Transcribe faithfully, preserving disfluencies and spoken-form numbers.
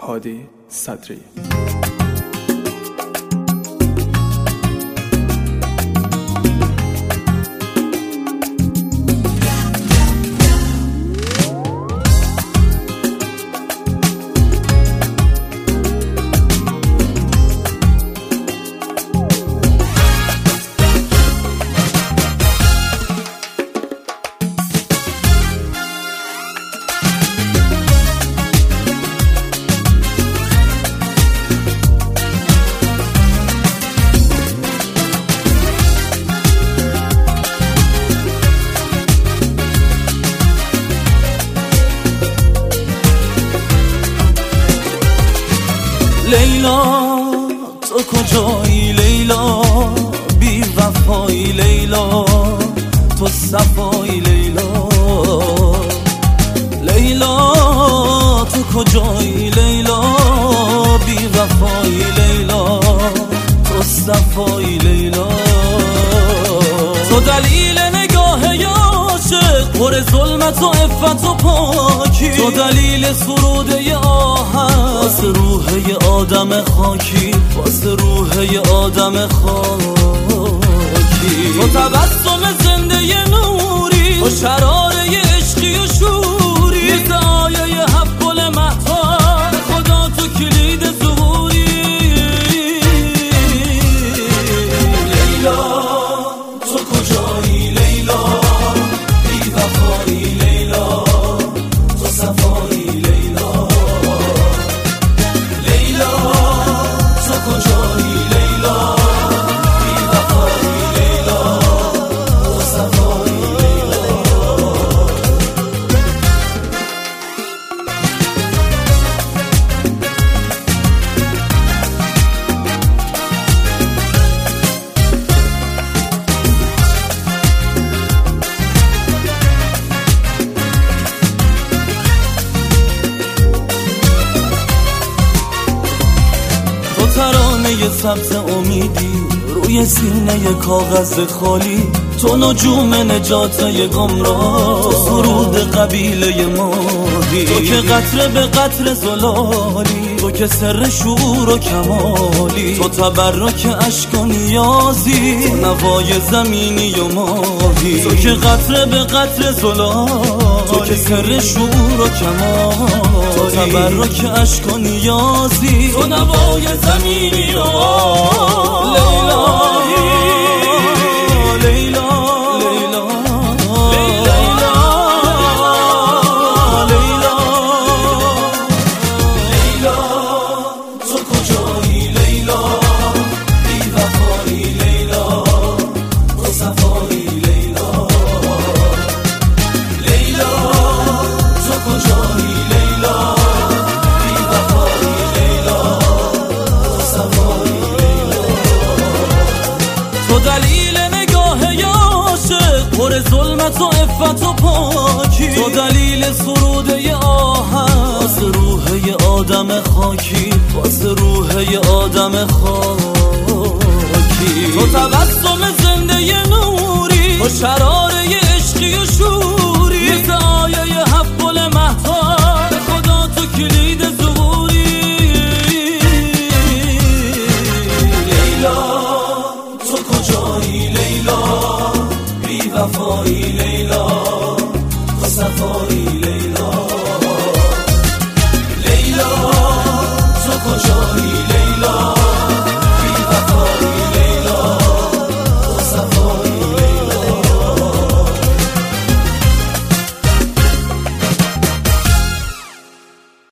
هادی صدری. لیلا تو کجایی لیلا، بی وفایی لیلا، تو صفایی لیلا. لیلا تو کجایی لیلا، بی وفایی لیلا، تو صفایی لیلا. تو دلیل نگاه عاشق، پر ظلمت و عفت و پاکی، تو دلیل سروده آهن واسه روح یه آدم خاکی، واسه روح یه آدم خاکی. تو تبسم زنده ی نوری، تو شراره ی عشقی و شوری، مثل آیه ی هفت گل مهتاب، خدا تو کلید ظهوری. لیلا تو کجایی لیلا، بی وفایی لیلا، تو صفایی لیلا. لیلا تو کجایی لیلا، بی وفایی لیلا، تو صفایی لیلا. ترانه ی سبز امیدی روی سینه ی کاغذ خالی، تو نجوم نجات ی گمراه، تو سرود قبیله ی مادی، تو که قطره به قطره زلالی، تو که سر شور و کمالی، تو تبرک اشک و نیازی، تو نوای زمینی و ماهی، تو که قطره به قطره زلالی، تو که سر شور و کمالی، تو تبرک اشک و نیازی، تو نوای زمینی و لیلا. لیلا لیلا لیلا لیلا لیلا تو کجایی لیلا، بی وفایی لیلا، تو صفایی لیلا. لیلا تو کجایی لیلا، بی وفایی لیلا، تو صفایی لیلا. تو دلیل نگاه عاشق، پر ظلمت و عفت و پاکی، تو دلیل سروده ی آهن واسه روح ی آدم خاکی، واسه روح ی آدم خاکی. تو تبسم زنده ی نوری، تو شراره ی عشقی و شوری، مثل آیه ی هفت گل مهتاب، خدا تو کلید ظهوری. لیلا تو کجایی لیلا، بی وفایی لیلا، تو صفایی لیلا. لیلا تو کجایی